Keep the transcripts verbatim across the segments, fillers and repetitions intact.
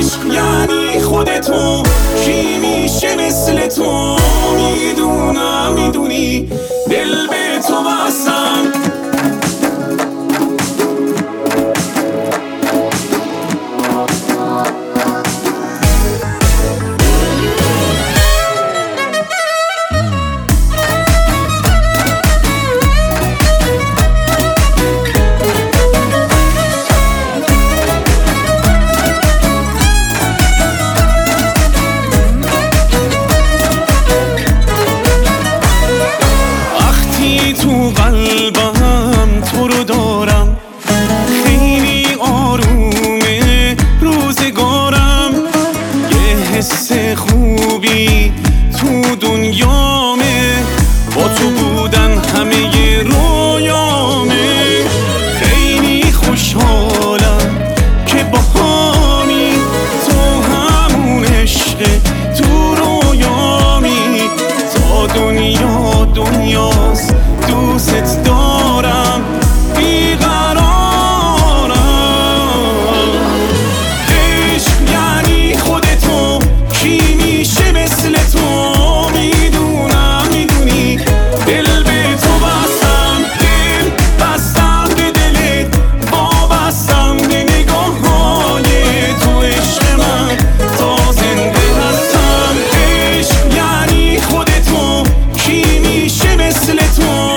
عشق یعنی خودتو، کی میشه مثل تو؟ میدونم میدونی دل به تو بستم. تو قلبم تو رو دارم، خیلی آرومه روزگارم، یه حس خوبی تو دنیامه، با تو بودن همه رویامه. خیلی خوشحالم که باهامی، تو همون عشق تو رویامی، تا دنیا دنیاست دوست دارم بیقرارم. عشق یعنی خودتو، کی میشه مثل تو؟ میدونم میدونی دل به تو بستم، دل بستم به دلت، وابستم به نگاه‌های تو. عشق من تا زنده هستم. عشق یعنی خودتو، کی میشه مثل تو؟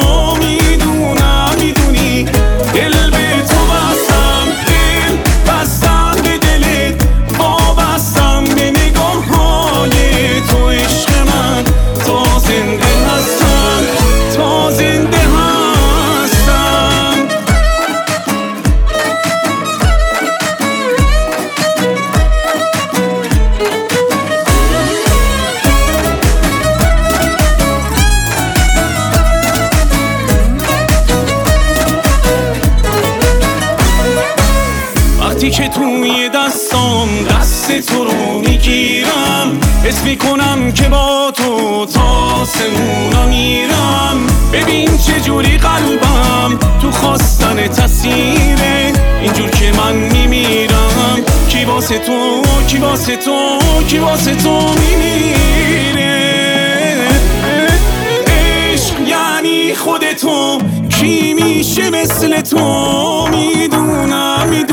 وقتی که توی دستام دست تو رو میگیرم، حس میکنم که با تو تا سمونا میرم. ببین چجوری قلبم تو خواستن تصیره، اینجور که من میمیرم. کی واسه تو کی واسه تو کی واسه تو میمیره؟ عشق یعنی خودتو، کی میشه مثل تو؟ میدونم میدونم